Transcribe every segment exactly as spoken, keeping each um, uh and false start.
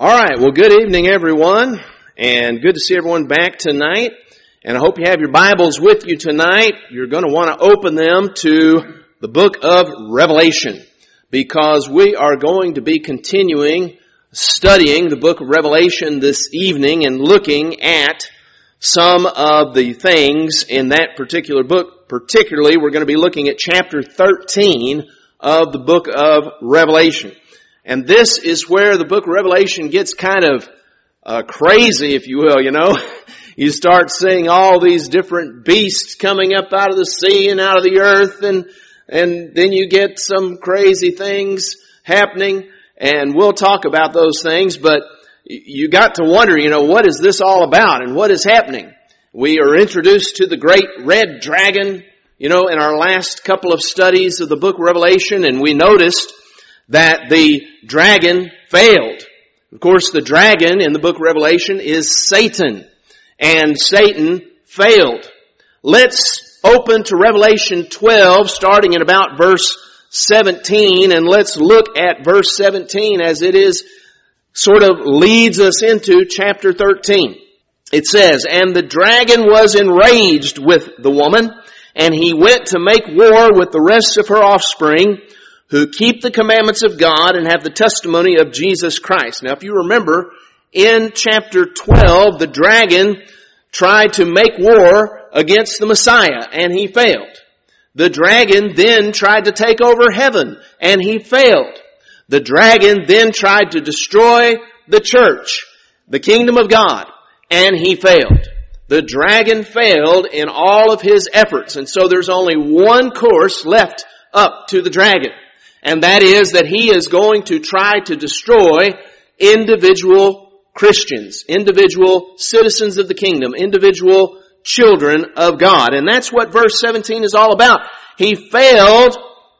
All right, well, good evening, everyone, and good to see everyone back tonight. And I hope you have your Bibles with you tonight. You're going to want to open them to the book of Revelation, because we are going to be continuing studying the book of Revelation this evening and looking at some of the things in that particular book. Particularly, we're going to be looking at chapter thirteen of the book of Revelation. And this is where the book of Revelation gets kind of uh, crazy, if you will, you know. You start seeing all these different beasts coming up out of the sea and out of the earth, and and then you get some crazy things happening, and we'll talk about those things, but you got to wonder, you know, what is this all about and what is happening? We are introduced to the great red dragon, you know, in our last couple of studies of the book of Revelation, and we noticed that the dragon failed. Of course, the dragon in the book of Revelation is Satan, and Satan failed. Let's open to Revelation twelve, starting at about verse seventeen, and let's look at verse seventeen as it is sort of leads us into chapter thirteen. It says, "And the dragon was enraged with the woman, and he went to make war with the rest of her offspring, who keep the commandments of God and have the testimony of Jesus Christ." Now, if you remember, in chapter twelve, the dragon tried to make war against the Messiah, and he failed. The dragon then tried to take over heaven, and he failed. The dragon then tried to destroy the church, the kingdom of God, and he failed. The dragon failed in all of his efforts, and so there's only one course left up to the dragon. And that is that he is going to try to destroy individual Christians, individual citizens of the kingdom, individual children of God. And that's what verse seventeen is all about. He failed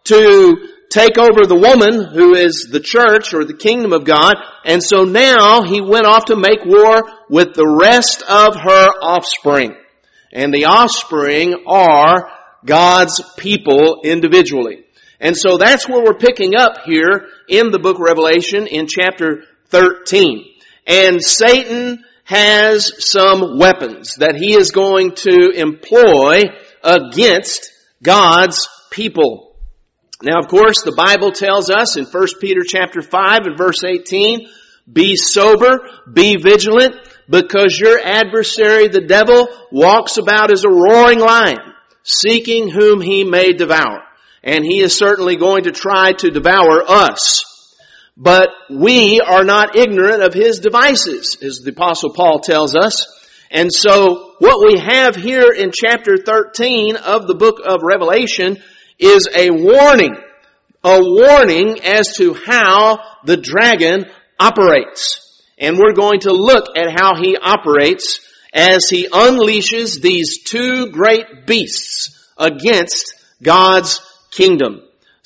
to take over the woman who is the church or the kingdom of God. And so now he went off to make war with the rest of her offspring. And the offspring are God's people individually. And so that's where we're picking up here in the book of Revelation in chapter thirteen. And Satan has some weapons that he is going to employ against God's people. Now, of course, the Bible tells us in First Peter chapter five and verse eighteen, "Be sober, be vigilant, because your adversary, the devil, walks about as a roaring lion, seeking whom he may devour." And he is certainly going to try to devour us. But we are not ignorant of his devices, as the Apostle Paul tells us. And so what we have here in chapter thirteen of the book of Revelation is a warning. A warning as to how the dragon operates. And we're going to look at how he operates as he unleashes these two great beasts against God's kingdom.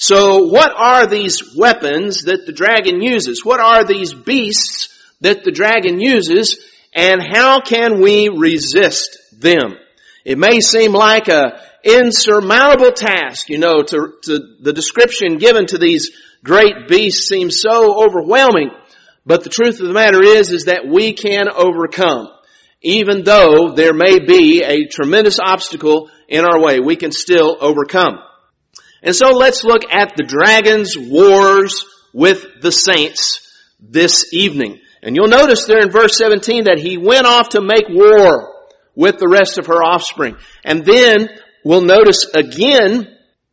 So what are these weapons that the dragon uses? What are these beasts that the dragon uses? And how can we resist them? It may seem like a insurmountable task, you know, to, to the description given to these great beasts seems so overwhelming. But the truth of the matter is, is that we can overcome. Even though there may be a tremendous obstacle in our way, we can still overcome. And so let's look at the dragon's wars with the saints this evening. And you'll notice there in verse seventeen that he went off to make war with the rest of her offspring. And then we'll notice again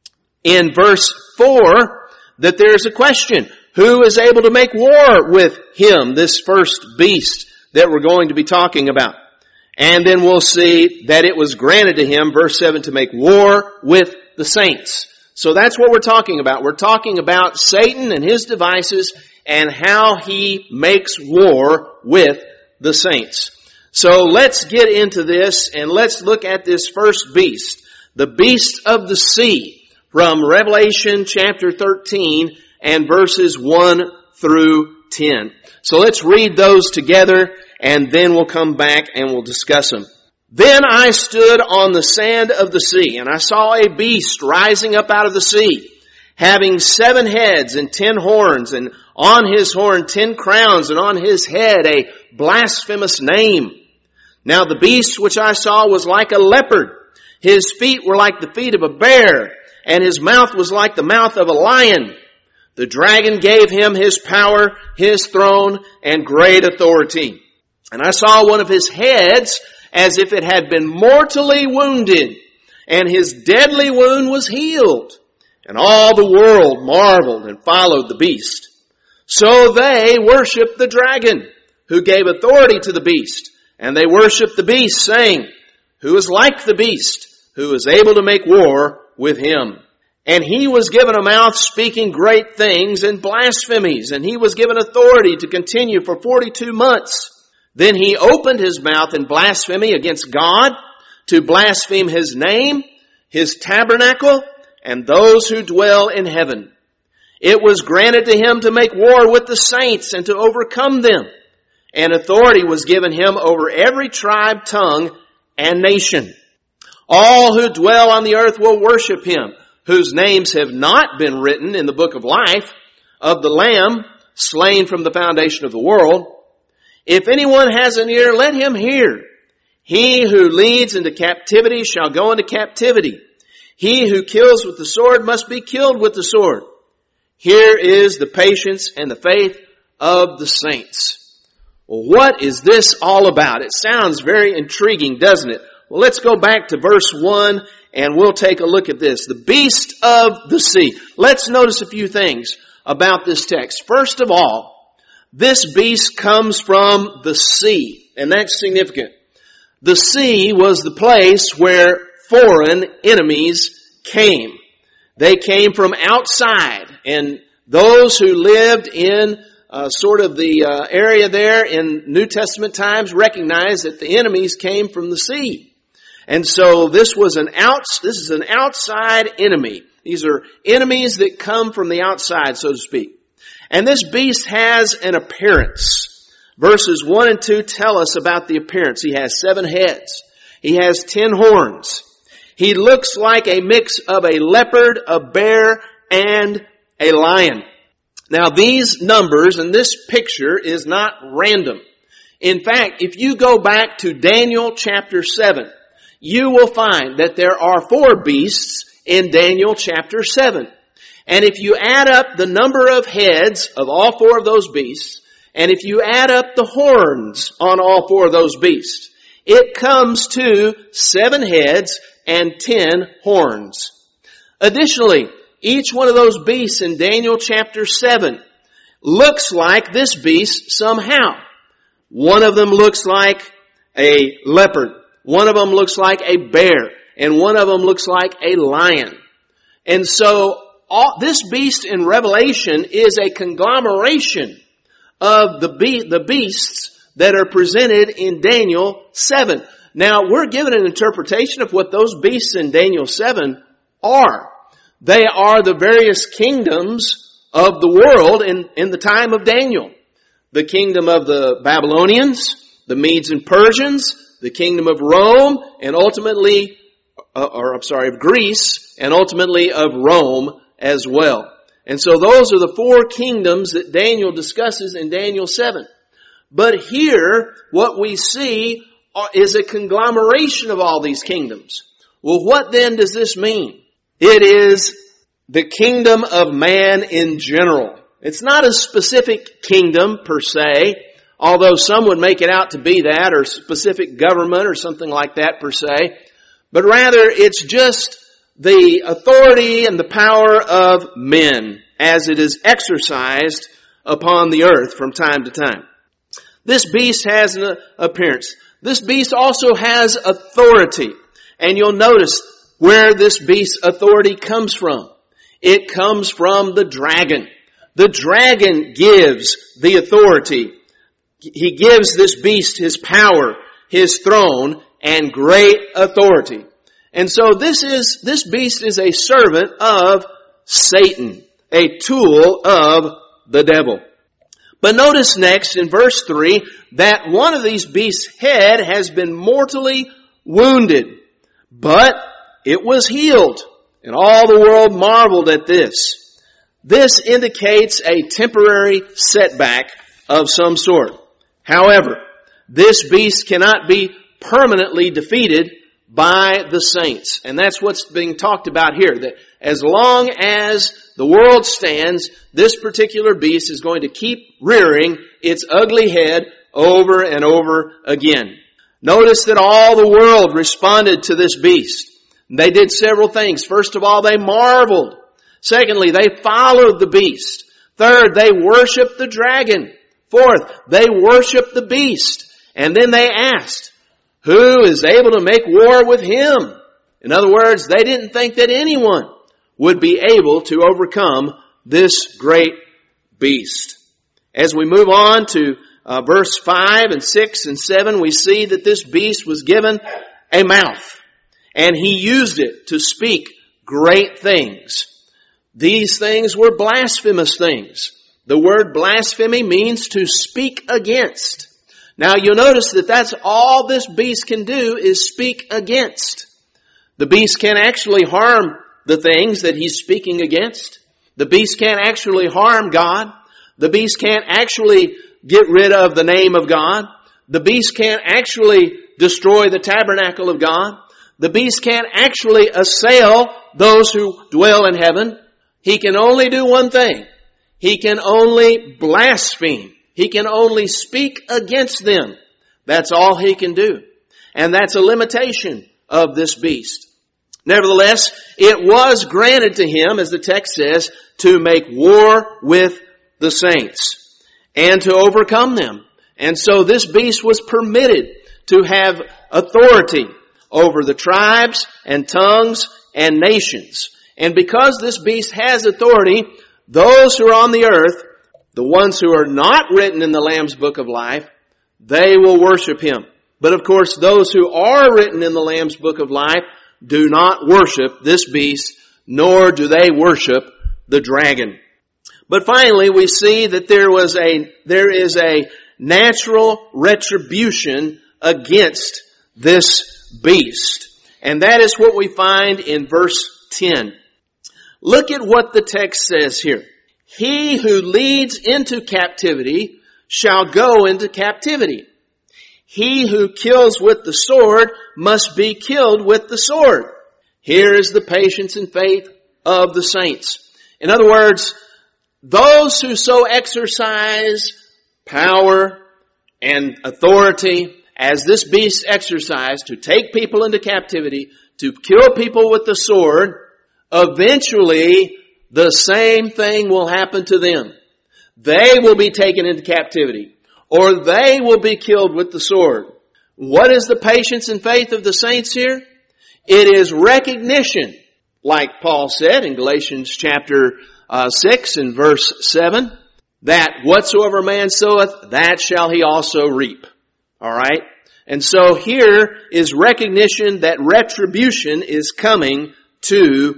in verse four that there's a question. Who is able to make war with him, this first beast that we're going to be talking about? And then we'll see that it was granted to him, verse seven, to make war with the saints. So that's what we're talking about. We're talking about Satan and his devices and how he makes war with the saints. So let's get into this and let's look at this first beast, the beast of the sea, from Revelation chapter thirteen and verses one through ten. So let's read those together and then we'll come back and we'll discuss them. "Then I stood on the sand of the sea, and I saw a beast rising up out of the sea, having seven heads and ten horns, and on his horn ten crowns, and on his head a blasphemous name. Now the beast which I saw was like a leopard. His feet were like the feet of a bear, and his mouth was like the mouth of a lion. The dragon gave him his power, his throne, and great authority. And I saw one of his heads as if it had been mortally wounded, and his deadly wound was healed. And all the world marveled and followed the beast. So they worshiped the dragon, who gave authority to the beast. And they worshiped the beast, saying, Who is like the beast, who is able to make war with him? And he was given a mouth speaking great things and blasphemies, and he was given authority to continue for forty-two months. Then he opened his mouth in blasphemy against God, to blaspheme his name, his tabernacle, and those who dwell in heaven. It was granted to him to make war with the saints and to overcome them. And authority was given him over every tribe, tongue, and nation. All who dwell on the earth will worship him, whose names have not been written in the book of life of the Lamb slain from the foundation of the world. If anyone has an ear, let him hear. He who leads into captivity shall go into captivity. He who kills with the sword must be killed with the sword. Here is the patience and the faith of the saints. Well, what is this all about? It sounds very intriguing, doesn't it? Well, let's go back to verse one and we'll take a look at this. The beast of the sea. Let's notice a few things about this text. First of all, this beast comes from the sea, and that's significant. The sea was the place where foreign enemies came. They came from outside, and those who lived in uh, sort of the uh, area there in New Testament times recognized that the enemies came from the sea. And so this was an outs this is an outside enemy. These are enemies that come from the outside, so to speak. And this beast has an appearance. Verses one and two tell us about the appearance. He has seven heads. He has ten horns. He looks like a mix of a leopard, a bear, and a lion. Now these numbers and this picture is not random. In fact, if you go back to Daniel chapter seven, you will find that there are four beasts in Daniel chapter seven. And if you add up the number of heads of all four of those beasts, and if you add up the horns on all four of those beasts, it comes to seven heads and ten horns. Additionally, each one of those beasts in Daniel chapter seven looks like this beast somehow. One of them looks like a leopard. One of them looks like a bear. And one of them looks like a lion. And so all, this beast in Revelation is a conglomeration of the, be- the beasts that are presented in Daniel seven. Now, we're given an interpretation of what those beasts in Daniel seven are. They are the various kingdoms of the world in, in the time of Daniel. The kingdom of the Babylonians, the Medes and Persians, the kingdom of Rome, and ultimately, uh, or I'm sorry, of Greece, and ultimately of Rome as well. And so those are the four kingdoms that Daniel discusses in Daniel seven. But here, what we see is a conglomeration of all these kingdoms. Well, what then does this mean? It is the kingdom of man in general. It's not a specific kingdom per se, although some would make it out to be that, or specific government or something like that per se. But rather, it's just the authority and the power of men as it is exercised upon the earth from time to time. This beast has an appearance. This beast also has authority. And you'll notice where this beast's authority comes from. It comes from the dragon. The dragon gives the authority. He gives this beast his power, his throne, and great authority. And so this is, this beast is a servant of Satan, a tool of the devil. But notice next in verse three that one of these beasts' head has been mortally wounded, but it was healed. And all the world marveled at this. this indicates a temporary setback of some sort. However, this beast cannot be permanently defeated by the saints. And that's what's being talked about here, that as long as the world stands, this particular beast is going to keep rearing its ugly head over and over again. Notice that all the world responded to this beast. They did several things. First of all, they marveled. Secondly, they followed the beast. Third, they worshiped the dragon. Fourth, they worshiped the beast. And then they asked, who is able to make war with him? In other words, they didn't think that anyone would be able to overcome this great beast. As we move on to uh, verse five and six and seven, we see that this beast was given a mouth, and he used it to speak great things. These things were blasphemous things. The word blasphemy means to speak against. Now you'll notice that that's all this beast can do is speak against. The beast can't actually harm the things that he's speaking against. The beast can't actually harm God. The beast can't actually get rid of the name of God. The beast can't actually destroy the tabernacle of God. The beast can't actually assail those who dwell in heaven. He can only do one thing. He can only blaspheme. He can only speak against them. That's all he can do. And that's a limitation of this beast. Nevertheless, it was granted to him, as the text says, to make war with the saints and to overcome them. And so this beast was permitted to have authority over the tribes and tongues and nations. And because this beast has authority, those who are on the earth, the ones who are not written in the Lamb's Book of Life, they will worship him. But of course, those who are written in the Lamb's Book of Life do not worship this beast, nor do they worship the dragon. But finally, we see that there was a, there is a natural retribution against this beast. And that is what we find in verse ten. Look at what the text says here. He who leads into captivity shall go into captivity. He who kills with the sword must be killed with the sword. Here is the patience and faith of the saints. In other words, those who so exercise power and authority as this beast exercised to take people into captivity, to kill people with the sword, eventually the same thing will happen to them. They will be taken into captivity, or they will be killed with the sword. What is the patience and faith of the saints here? It is recognition, like Paul said in Galatians chapter uh, six and verse seven, that whatsoever man soweth, that shall he also reap. All right? And so here is recognition that retribution is coming to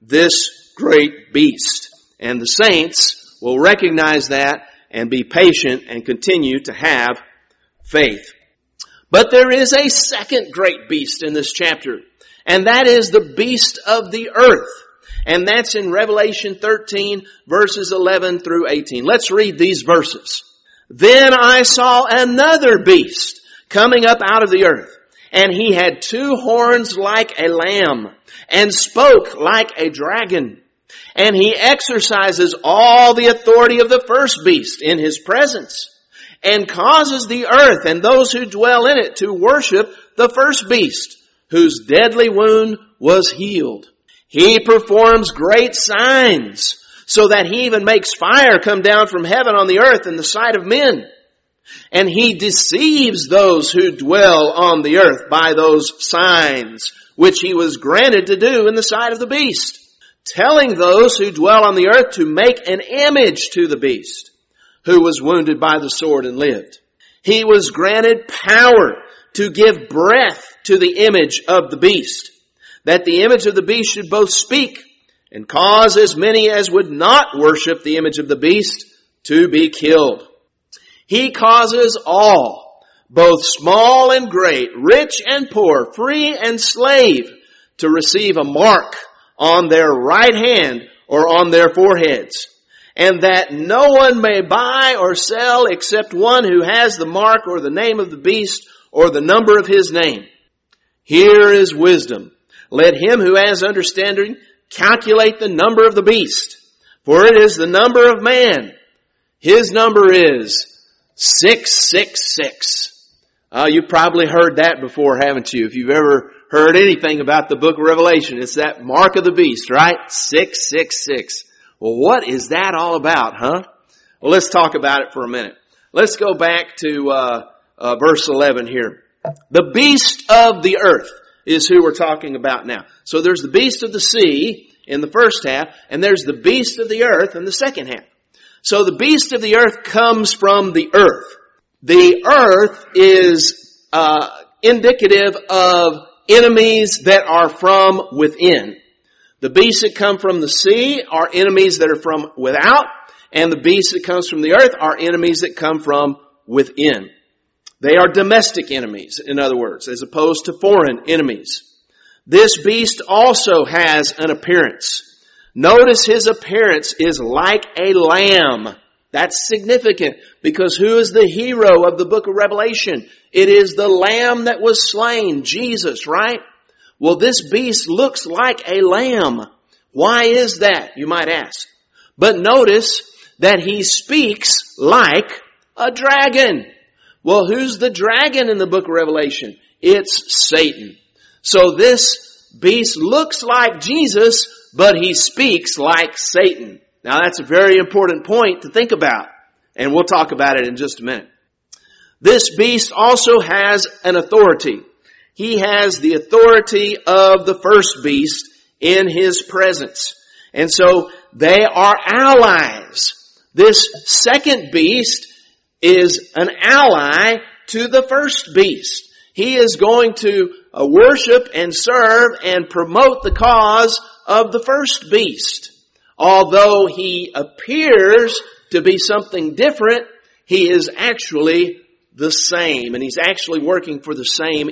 this great beast. And the saints will recognize that and be patient and continue to have faith. But there is a second great beast in this chapter, and that is the beast of the earth. And that's in Revelation thirteen, verses eleven through eighteen. Let's read these verses. Then I saw another beast coming up out of the earth, and he had two horns like a lamb, and spoke like a dragon. And he exercises all the authority of the first beast in his presence, and causes the earth and those who dwell in it to worship the first beast, whose deadly wound was healed. He performs great signs, so that he even makes fire come down from heaven on the earth in the sight of men. And he deceives those who dwell on the earth by those signs, which he was granted to do in the sight of the beast, telling those who dwell on the earth to make an image to the beast, who was wounded by the sword and lived. He was granted power to give breath to the image of the beast, that the image of the beast should both speak and cause as many as would not worship the image of the beast to be killed. He causes all, both small and great, rich and poor, free and slave, to receive a mark on their right hand or on their foreheads, and that no one may buy or sell except one who has the mark or the name of the beast or the number of his name. Here is wisdom. Let him who has understanding calculate the number of the beast, for it is the number of man. His number is six six six. Uh, you've probably heard that before, haven't you? If you've ever heard anything about the book of Revelation, it's that mark of the beast, right? six six six. Well, what is that all about, huh? Well, let's talk about it for a minute. Let's go back to uh, uh verse eleven here. The beast of the earth is who we're talking about now. So there's the beast of the sea in the first half, and there's the beast of the earth in the second half. So the beast of the earth comes from the earth. The earth is uh indicative of enemies that are from within. The beasts that come from the sea are enemies that are from without, and the beast that comes from the earth are enemies that come from within. They are domestic enemies, in other words, as opposed to foreign enemies. This beast also has an appearance. Notice his appearance is like a lamb. That's significant because who is the hero of the book of Revelation? It is the lamb that was slain, Jesus, right? Well, this beast looks like a lamb. Why is that, you might ask? But notice that he speaks like a dragon. Well, who's the dragon in the book of Revelation? It's Satan. So this beast looks like Jesus, but he speaks like Satan. Now that's a very important point to think about, and we'll talk about it in just a minute. This beast also has an authority. He has the authority of the first beast in his presence. And so they are allies. This second beast is an ally to the first beast. He is going to uh, worship and serve and promote the cause of the first beast. Although he appears to be something different, he is actually the same, and he's actually working for the same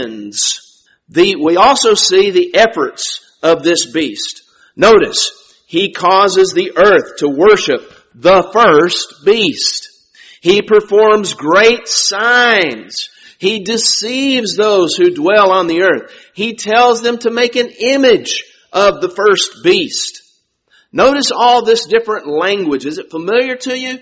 ends. The, we also see the efforts of this beast. Notice, he causes the earth to worship the first beast. He performs great signs. He deceives those who dwell on the earth. He tells them to make an image of the first beast. Notice all this different language. Is it familiar to you?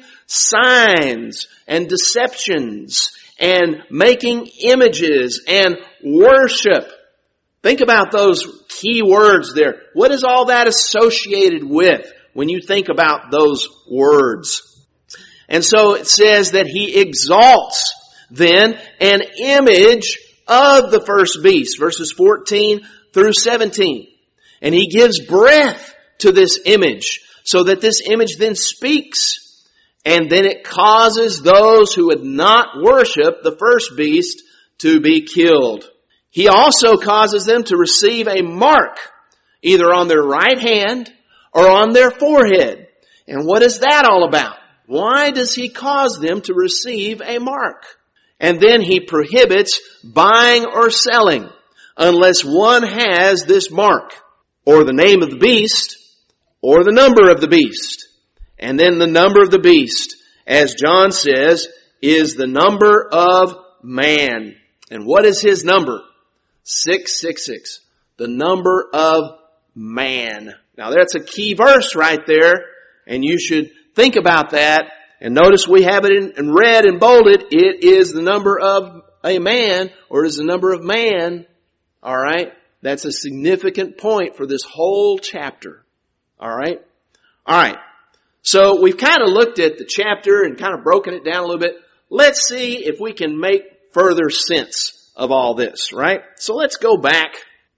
Signs and deceptions and making images and worship. Think about those key words there. What is all that associated with when you think about those words? And so it says that he exalts then an image of the first beast, verses fourteen through seventeen. And he gives breath to this image so that this image then speaks. And then it causes those who would not worship the first beast to be killed. He also causes them to receive a mark, either on their right hand or on their forehead. And what is that all about? Why does he cause them to receive a mark? And then he prohibits buying or selling unless one has this mark, or the name of the beast, or the number of the beast. And then the number of the beast, as John says, is the number of man. And what is his number? six six six. The number of man. Now that's a key verse right there, and you should think about that. And notice we have it in, in red and bolded. It is the number of a man, or it is the number of man. All right? That's a significant point for this whole chapter. All right? All right. So we've kind of looked at the chapter and kind of broken it down a little bit. Let's see if we can make further sense of all this, right? So let's go back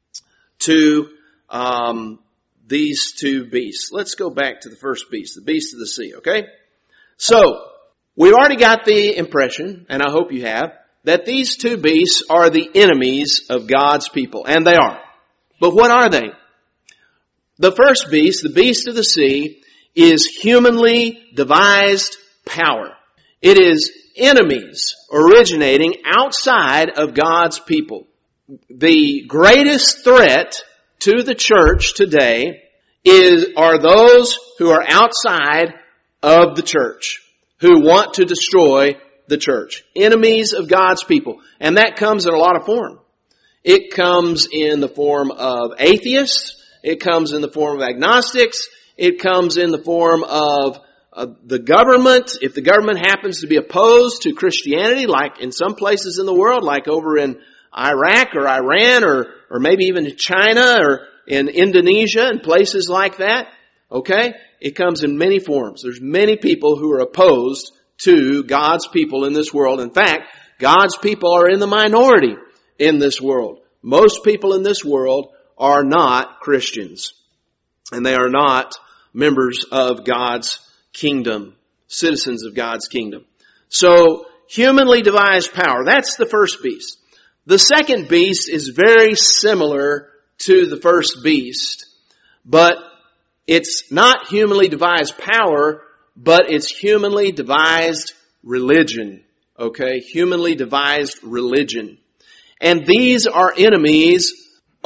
to um, these two beasts. Let's go back to the first beast, the beast of the sea, okay? So, we've already got the impression, and I hope you have, that these two beasts are the enemies of God's people. And they are. But what are they? The first beast, the beast of the sea, is humanly devised power. It is enemies originating outside of God's people. The greatest threat to the church today is, are those who are outside of the church, who want to destroy the church. Enemies of God's people. And that comes in a lot of form. It comes in the form of atheists. It comes in the form of agnostics. It comes in the form of uh, the government. If the government happens to be opposed to Christianity, like in some places in the world, like over in Iraq or Iran or, or maybe even in China or in Indonesia and places like that, okay? It comes in many forms. There's many people who are opposed to God's people in this world. In fact, God's people are in the minority in this world. Most people in this world are not Christians. And they are not members of God's kingdom, citizens of God's kingdom. So, humanly devised power, that's the first beast. The second beast is very similar to the first beast, but it's not humanly devised power, but it's humanly devised religion. Okay? Humanly devised religion. And these are enemies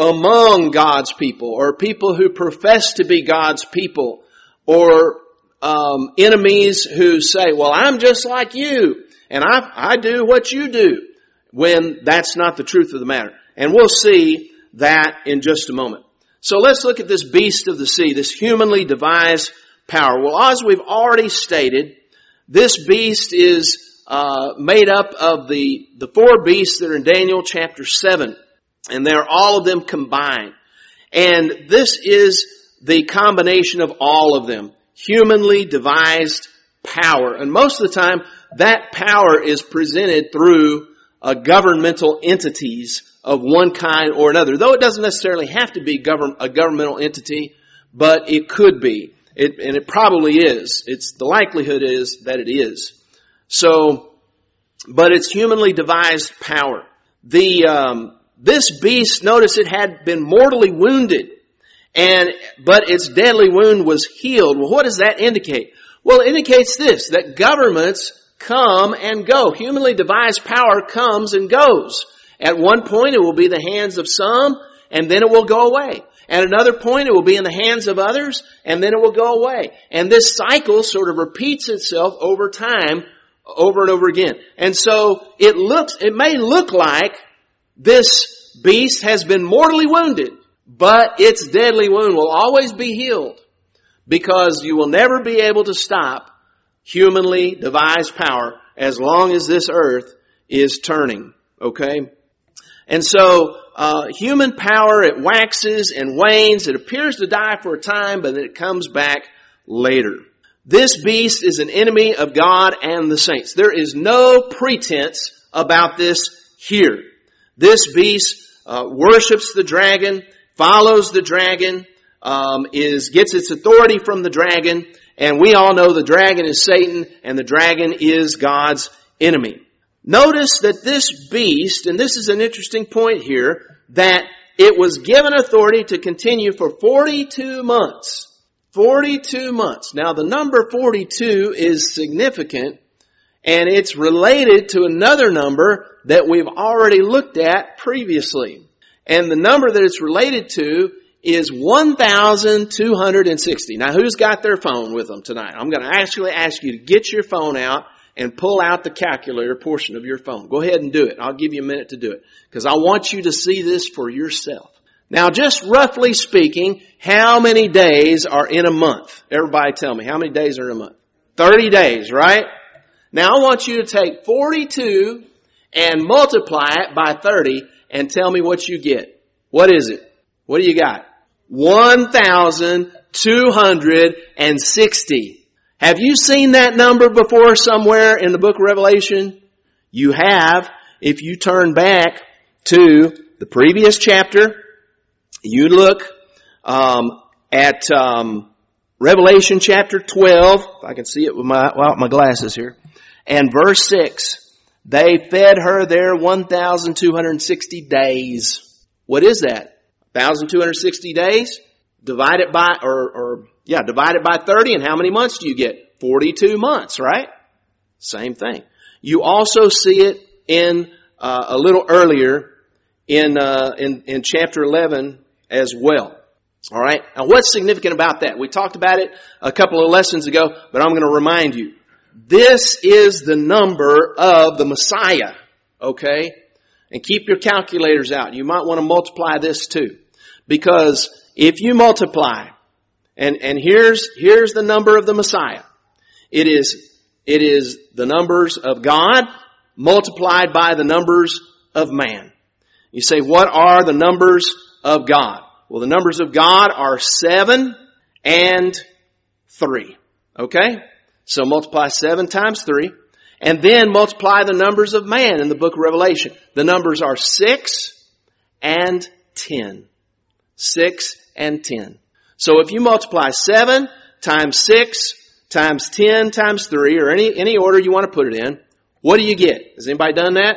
among God's people, or people who profess to be God's people, or um, enemies who say, well, I'm just like you, and I, I do what you do, when that's not the truth of the matter. And we'll see that in just a moment. So let's look at this beast of the sea, this humanly devised power. Well, as we've already stated, this beast is uh, made up of the, the four beasts that are in Daniel chapter seven. And they're all of them combined. And this is the combination of all of them. Humanly devised power. And most of the time, that power is presented through uh, governmental entities of one kind or another. Though it doesn't necessarily have to be govern- a governmental entity, but it could be. It, and it probably is. It's, the likelihood is that it is. So, but it's humanly devised power. The, um, This beast, notice it had been mortally wounded, and but its deadly wound was healed. Well, what does that indicate? Well, it indicates this, that governments come and go. Humanly devised power comes and goes. At one point it will be the hands of some, and then it will go away. At another point it will be in the hands of others, and then it will go away. And this cycle sort of repeats itself over time, over and over again. And so it looks, it may look like this beast has been mortally wounded, but its deadly wound will always be healed, because you will never be able to stop humanly devised power as long as this earth is turning. Okay? And so, uh, human power, it waxes and wanes. It appears to die for a time, but then it comes back later. This beast is an enemy of God and the saints. There is no pretense about this here. This beast uh, worships the dragon, follows the dragon, um, is gets its authority from the dragon, and we all know the dragon is Satan, and the dragon is God's enemy. Notice that this beast, and this is an interesting point here, that it was given authority to continue for forty-two months. forty-two months. Now the number forty-two is significant, and it's related to another number that we've already looked at previously. And the number that it's related to is one thousand two hundred sixty. Now, who's got their phone with them tonight? I'm going to actually ask you to get your phone out and pull out the calculator portion of your phone. Go ahead and do it. I'll give you a minute to do it, because I want you to see this for yourself. Now, just roughly speaking, how many days are in a month? Everybody tell me, how many days are in a month? thirty days, right? Now, I want you to take forty-two and multiply it by thirty and tell me what you get. What is it? What do you got? one thousand two hundred sixty. Have you seen that number before somewhere in the book of Revelation? You have. If you turn back to the previous chapter, you look um, at um, Revelation chapter twelve. If I can see it with my, well, my glasses here. And verse six. They fed her there one thousand two hundred sixty days. What is that? one thousand two hundred sixty days? Divide it by, or, or, yeah, divide it by thirty, and how many months do you get? forty-two months, right? Same thing. You also see it in, uh, a little earlier in, uh, in, in chapter eleven as well. All right. Now what's significant about that? We talked about it a couple of lessons ago, but I'm going to remind you. This is the number of the Messiah. Okay. And keep your calculators out. You might want to multiply this too. Because if you multiply, and, and here's, here's the number of the Messiah. It is, it is the numbers of God multiplied by the numbers of man. You say, what are the numbers of God? Well, the numbers of God are seven and three. Okay? So multiply seven times three. And then multiply the numbers of man in the book of Revelation. The numbers are six and ten. Six and ten. So if you multiply seven times six times ten times three, or any, any order you want to put it in, what do you get? Has anybody done that?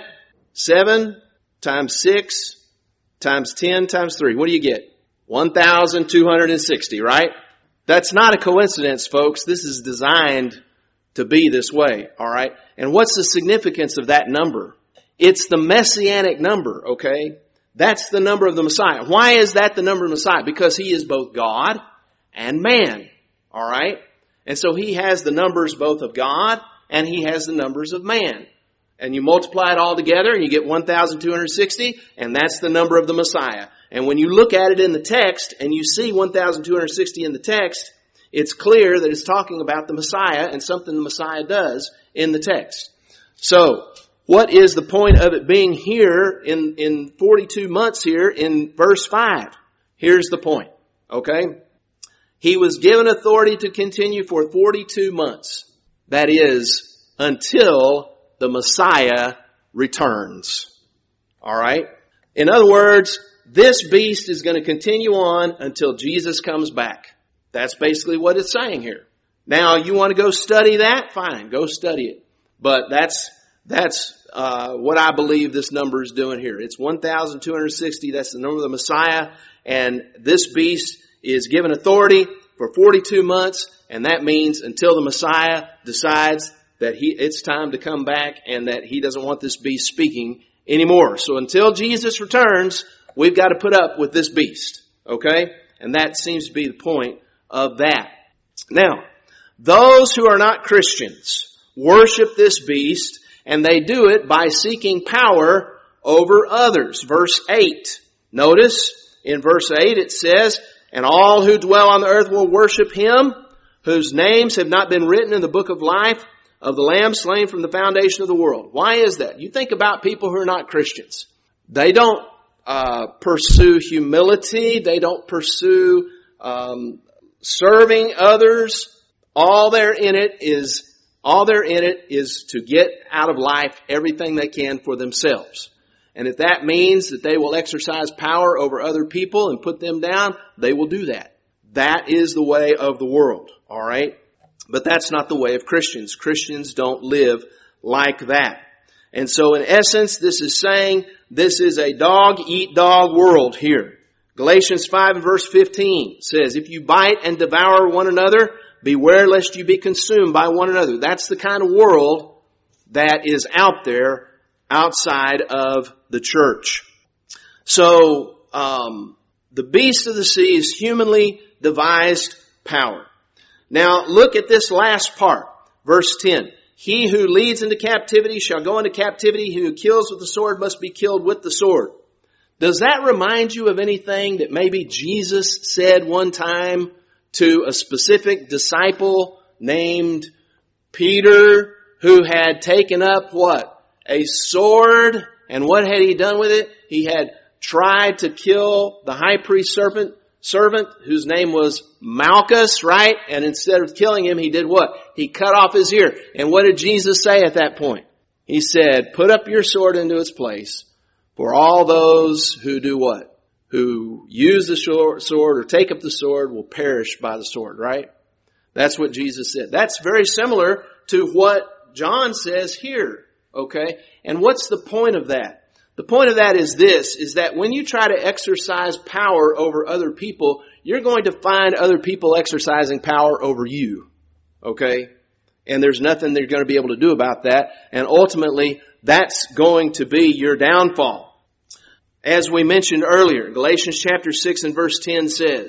seven times six times ten times three. What do you get? one thousand two hundred sixty, right? That's not a coincidence, folks. This is designed to be this way, all right? And what's the significance of that number? It's the messianic number, okay? That's the number of the Messiah. Why is that the number of the Messiah? Because he is both God and man, all right? And so he has the numbers both of God and he has the numbers of man. And you multiply it all together and you get one thousand two hundred sixty, and that's the number of the Messiah. And when you look at it in the text and you see one thousand two hundred sixty in the text, it's clear that it's talking about the Messiah and something the Messiah does in the text. So, what is the point of it being here in, in forty-two months here in verse five? Here's the point, okay? He was given authority to continue for forty-two months. That is, until the Messiah returns. Alright? In other words, this beast is going to continue on until Jesus comes back. That's basically what it's saying here. Now, you want to go study that? Fine, go study it. But that's, that's, uh, what I believe this number is doing here. It's one thousand two hundred sixty. That's the number of the Messiah. And this beast is given authority for forty-two months. And that means until the Messiah decides that he, it's time to come back and that he doesn't want this beast speaking anymore. So until Jesus returns, we've got to put up with this beast. Okay? And that seems to be the point of that. Now, those who are not Christians worship this beast, and they do it by seeking power over others. Verse eight. Notice in verse eight it says, and all who dwell on the earth will worship him, whose names have not been written in the book of life of the Lamb slain from the foundation of the world. Why is that? You think about people who are not Christians. They don't uh, pursue humility. They don't pursue um, serving others. All they're in it is all they're in it is to get out of life everything they can for themselves. And if that means that they will exercise power over other people and put them down, they will do that. That is the way of the world, all right? But that's not the way of Christians. Christians don't live like that. And so in essence, this is saying this is a dog-eat-dog world here. Galatians five and verse fifteen says, if you bite and devour one another, beware lest you be consumed by one another. That's the kind of world that is out there outside of the church. So, um, the beast of the sea is humanly devised power. Now, look at this last part. Verse ten. He who leads into captivity shall go into captivity. He who kills with the sword must be killed with the sword. Does that remind you of anything that maybe Jesus said one time to a specific disciple named Peter, who had taken up what? A sword. And what had he done with it? He had tried to kill the high priest servant, servant whose name was Malchus, right? And instead of killing him, he did what? He cut off his ear. And what did Jesus say at that point? He said, put up your sword into its place, for all those who do what? Who use the sword or take up the sword will perish by the sword, right? That's what Jesus said. That's very similar to what John says here, okay? And what's the point of that? The point of that is this, is that when you try to exercise power over other people, you're going to find other people exercising power over you, okay? And there's nothing they're going to be able to do about that. And ultimately, that's going to be your downfall. As we mentioned earlier, Galatians chapter six and verse ten says,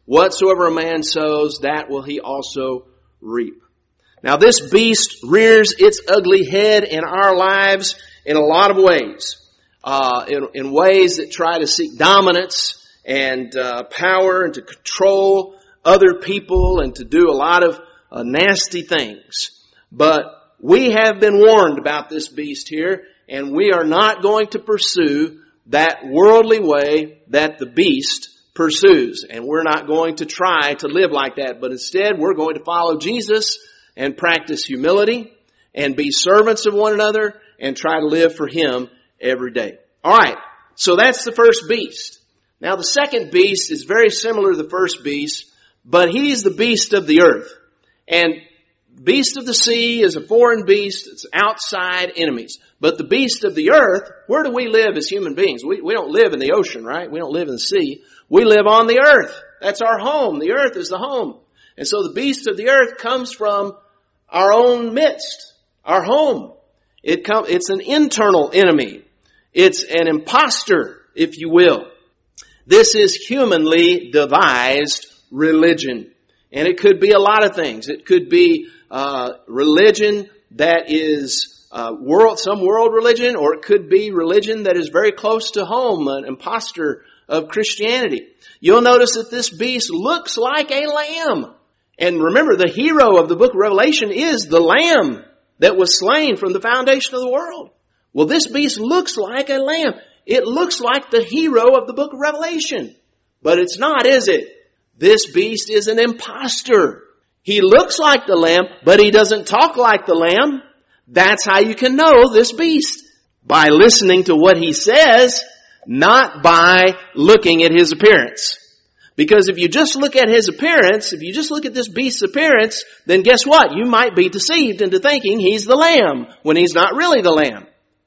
Whatsoever a man sows, that will he also reap. Now this beast rears its ugly head in our lives in a lot of ways. Uh, in, in ways that try to seek dominance and uh, power and to control other people and to do a lot of uh, nasty things. But we have been warned about this beast here, and we are not going to pursue that worldly way that the beast pursues. And we're not going to try to live like that, but instead we're going to follow Jesus and practice humility and be servants of one another and try to live for Him every day. All right, so that's the first beast. Now the second beast is very similar to the first beast, but he's the beast of the earth. And beast of the sea is a foreign beast. It's outside enemies. But the beast of the earth, where do we live as human beings? We, we don't live in the ocean, right? We don't live in the sea. We live on the earth. That's our home. The earth is the home. And so the beast of the earth comes from our own midst, our home. It come, it's an internal enemy. It's an imposter, if you will. This is humanly devised religion. And it could be a lot of things. It could be uh, religion that is uh, world, some world religion, or it could be religion that is very close to home, an imposter of Christianity. You'll notice that this beast looks like a lamb. And remember, the hero of the book of Revelation is the lamb that was slain from the foundation of the world. Well, this beast looks like a lamb. It looks like the hero of the book of Revelation. But it's not, is it? This beast is an imposter. He looks like the lamb, but he doesn't talk like the lamb. That's how you can know this beast. By listening to what he says, not by looking at his appearance. Because if you just look at his appearance, if you just look at this beast's appearance, then guess what? You might be deceived into thinking he's the lamb when he's not really the lamb.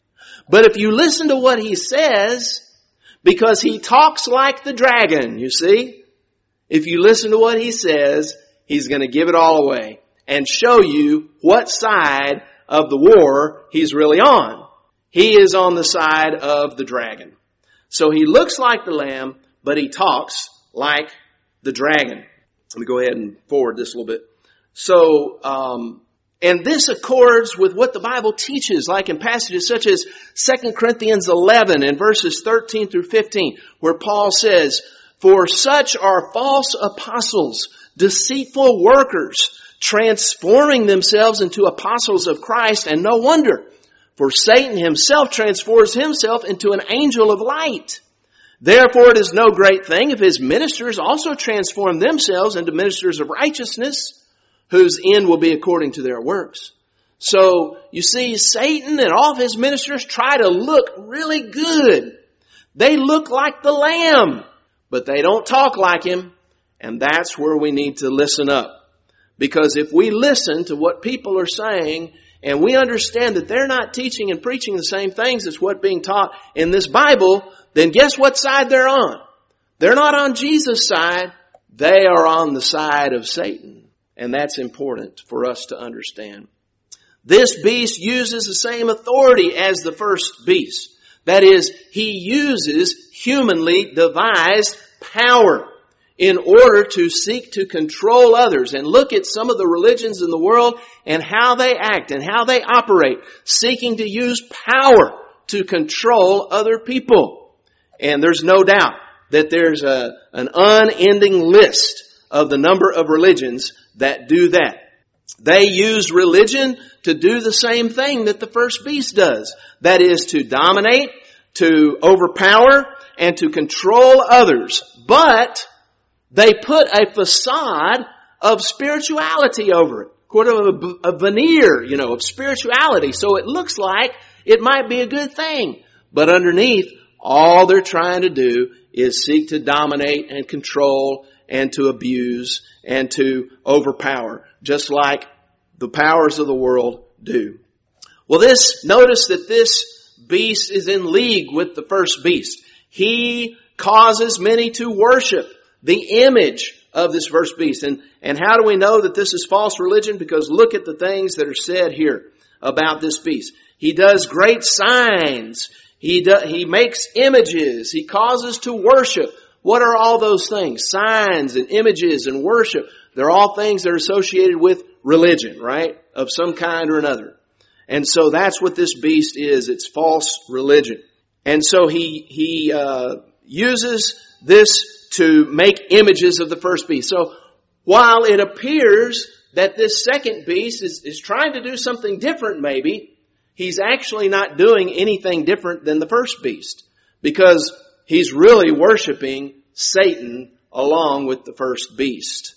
But if you listen to what he says, because he talks like the dragon, you see, if you listen to what he says, he's going to give it all away and show you what side of the war he's really on. He is on the side of the dragon. So he looks like the lamb, but he talks like the dragon. Let me go ahead and forward this a little bit. So, um, and this accords with what the Bible teaches, like in passages such as Second Corinthians eleven and verses thirteen through fifteen, where Paul says, "For such are false apostles, deceitful workers, transforming themselves into apostles of Christ, and no wonder, for Satan himself transforms himself into an angel of light. Therefore it is no great thing if his ministers also transform themselves into ministers of righteousness, whose end will be according to their works." So, you see, Satan and all of his ministers try to look really good. They look like the lamb, but they don't talk like him, and that's where we need to listen up. Because if we listen to what people are saying, and we understand that they're not teaching and preaching the same things as what's being taught in this Bible, then guess what side they're on? They're not on Jesus' side. They are on the side of Satan. And that's important for us to understand. This beast uses the same authority as the first beast. That is, he uses humanly devised power in order to seek to control others. And look at some of the religions in the world and how they act and how they operate, seeking to use power to control other people. And there's no doubt that there's a, an unending list of the number of religions that do that. They use religion to do the same thing that the first beast does. That is to dominate, to overpower, and to control others. But they put a facade of spirituality over it. Sort of a, a veneer, you know, of spirituality. So it looks like it might be a good thing. But underneath, all they're trying to do is seek to dominate and control and to abuse and to overpower, just like the powers of the world do. Well, this, notice that this beast is in league with the first beast. He causes many to worship the image of this first beast. And, and how do we know that this is false religion? Because look at the things that are said here about this beast. He does great signs. He do, he makes images. He causes to worship What are all those things? Signs and images and worship. They're all things that are associated with religion, right? Of some kind or another. And so that's what this beast is. It's false religion. And so he, he, uh, uses this to make images of the first beast. So while it appears that this second beast is, is trying to do something different maybe, he's actually not doing anything different than the first beast. Because he's really worshiping Satan along with the first beast.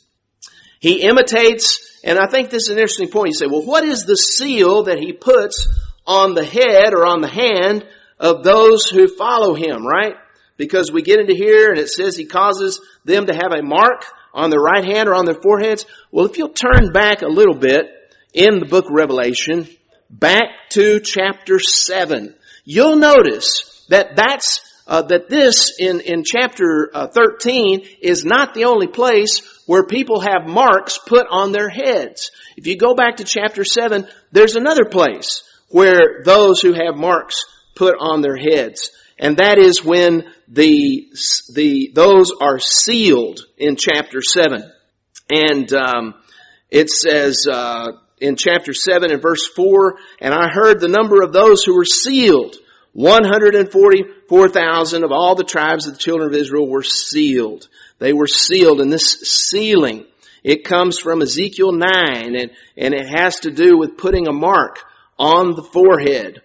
He imitates, and I think this is an interesting point. You say, well, what is the seal that he puts on the head or on the hand of those who follow him, right? Because we get into here and it says he causes them to have a mark on their right hand or on their foreheads. Well, if you'll turn back a little bit in the book of Revelation, back to chapter seven, you'll notice that that's, uh, that this in, in chapter uh, thirteen is not the only place where people have marks put on their heads. If you go back to chapter seven, there's another place where those who have marks put on their heads. And that is when the, the, those are sealed in chapter seven. And, um, it says, uh, in chapter seven and verse four, and I heard the number of those who were sealed. one hundred forty-four thousand of all the tribes of the children of Israel were sealed. They were sealed, and this sealing, it comes from Ezekiel nine, and, and it has to do with putting a mark on the forehead.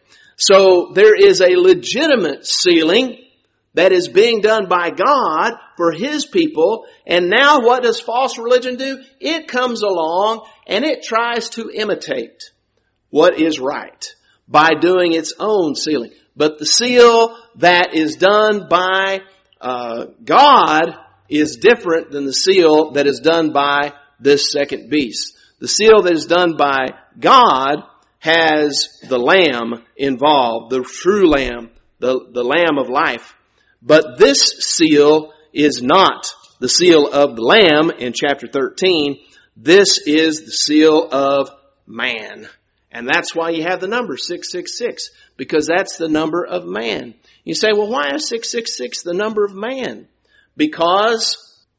So there is a legitimate sealing that is being done by God for His people. And now what does false religion do? It comes along and it tries to imitate what is right by doing its own sealing. But the seal that is done by uh, God is different than the seal that is done by this second beast. The seal that is done by God has the lamb involved, the true lamb, the, the lamb of life. But this seal is not the seal of the lamb in chapter thirteen. This is the seal of man. And that's why you have the number six six six, because that's the number of man. You say, well, why is six six six the number of man? Because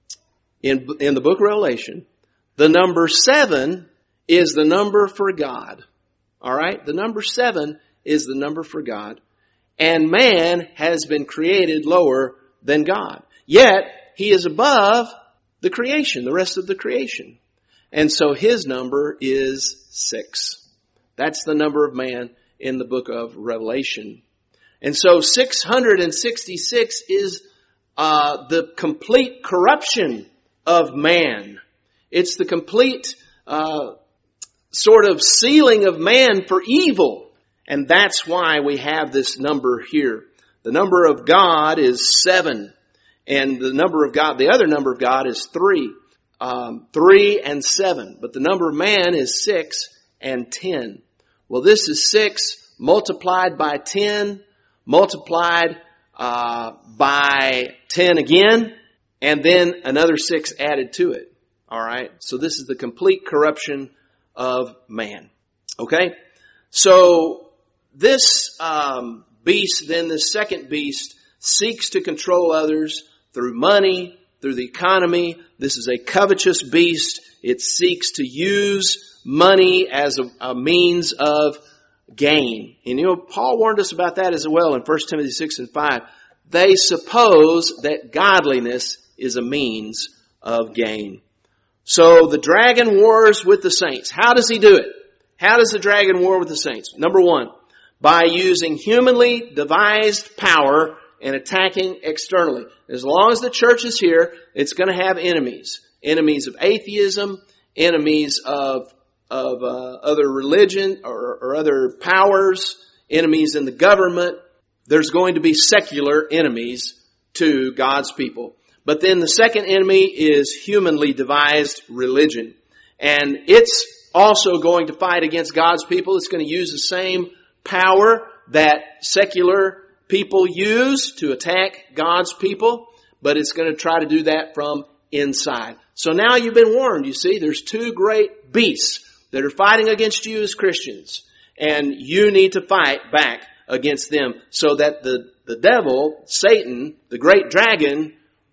in, in the book of Revelation, the number seven is the number for God. All right? The number seven is the number for God. And man has been created lower than God. Yet, he is above the creation, the rest of the creation. And so his number is six. That's the number of man in the book of Revelation. And so six hundred sixty-six is uh, the complete corruption of man. It's the complete uh sort of sealing of man for evil. And that's why we have this number here. The number of God is seven. And the number of God, the other number of God is three. Um, three and seven. But the number of man is six and ten. Well, this is six multiplied by ten, multiplied uh, by ten again, and then another six added to it. All right? So this is the complete corruption of man. Okay? So this um, beast, then this second beast, seeks to control others through money, through the economy. This is a covetous beast. It seeks to use money as a, a means of gain. And you know, Paul warned us about that as well in First Timothy six and five. They suppose that godliness is a means of gain. So the dragon wars with the saints. How does he do it? How does the dragon war with the saints? Number one, by using humanly devised power and attacking externally. As long as the church is here, it's going to have enemies. Enemies of atheism, enemies of of uh, other religion or, or other powers, enemies in the government. There's going to be secular enemies to God's people. But then the second enemy is humanly devised religion. And it's also going to fight against God's people. It's going to use the same power that secular people use to attack God's people, but it's going to try to do that from inside. So now you've been warned, you see, there's two great beasts that are fighting against you as Christians, and you need to fight back against them so that the, the devil, Satan, the great dragon,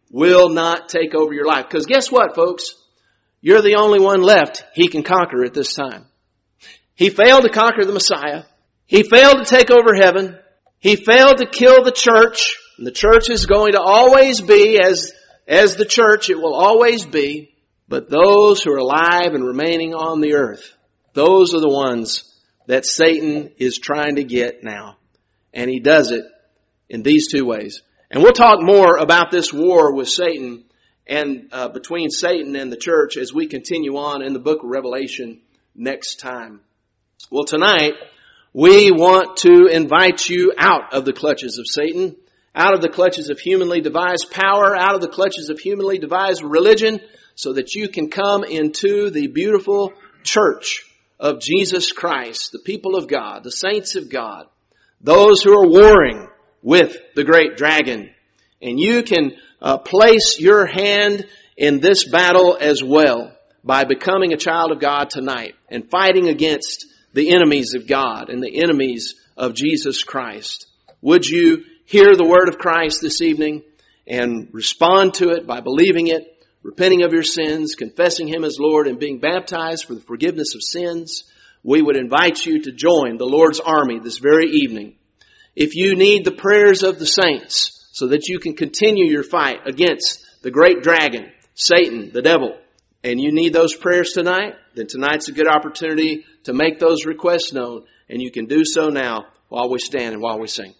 will not take over your life. Because guess what, folks? You're the only one left he can conquer at this time. He failed to conquer the Messiah. He failed to take over heaven. He failed to kill the church. And the church is going to always be, as, as the church, it will always be. But those who are alive and remaining on the earth, those are the ones that Satan is trying to get now. And he does it in these two ways. And we'll talk more about this war with Satan and uh, between Satan and the church as we continue on in the book of Revelation next time. Well, tonight, we want to invite you out of the clutches of Satan, out of the clutches of humanly devised power, out of the clutches of humanly devised religion, so that you can come into the beautiful church of Jesus Christ, the people of God, the saints of God, those who are warring with the great dragon. And you can uh, place your hand in this battle as well by becoming a child of God tonight and fighting against the enemies of God and the enemies of Jesus Christ. Would you hear the word of Christ this evening and respond to it by believing it, repenting of your sins, confessing Him as Lord, and being baptized for the forgiveness of sins? We would invite you to join the Lord's army this very evening. If you need the prayers of the saints so that you can continue your fight against the great dragon, Satan, the devil, and you need those prayers tonight, then tonight's a good opportunity to make those requests known, and you can do so now while we stand and while we sing.